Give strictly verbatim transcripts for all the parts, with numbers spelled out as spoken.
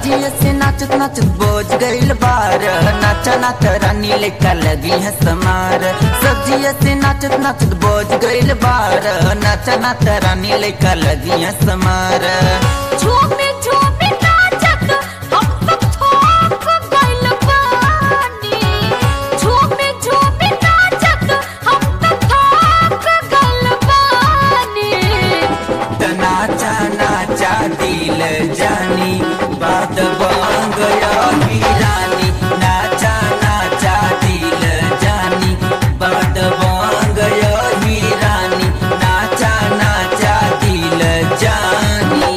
सजिए से नाचत नाचत बोझ गइल बार, नाचा नाच रानी लेकर लगी है समार। सजिए से नाचत नाचत बोझ गइल बार, नाचा नाच रानी लेकर लगी है समार। झूमे झूमे नाचत हम तो थोक गइल बानी, झूमे झूमे नाचत हम तो थोक गइल बानी। त नाचा नाचा दिल जानी बात बन गया रानी, नाचा नाचा दिल जानी बात बन गया रानी, नाचा नाचा दिल जानी।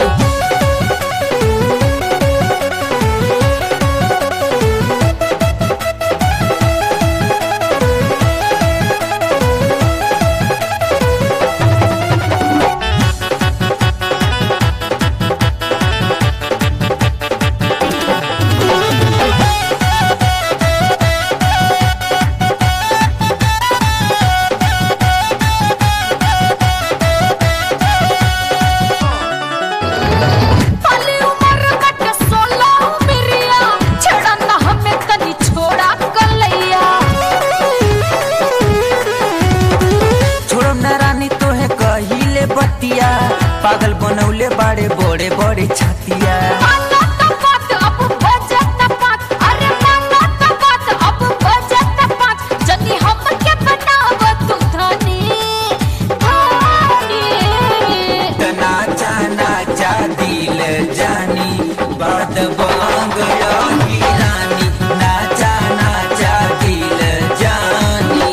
पागल बनौले बाड़े बड़े बड़े छातिया, नाचा नाचा दिल जानी बात बन गया रानी, नाचा नाचा दिल जानी।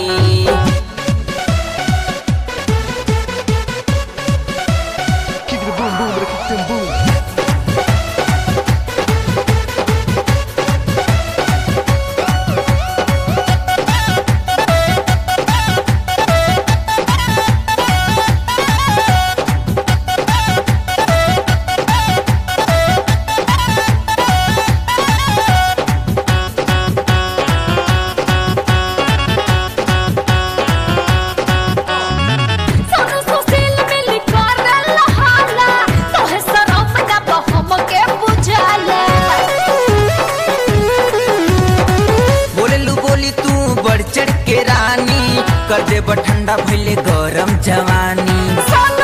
कर दे ठंडा भइले गरम जवानी।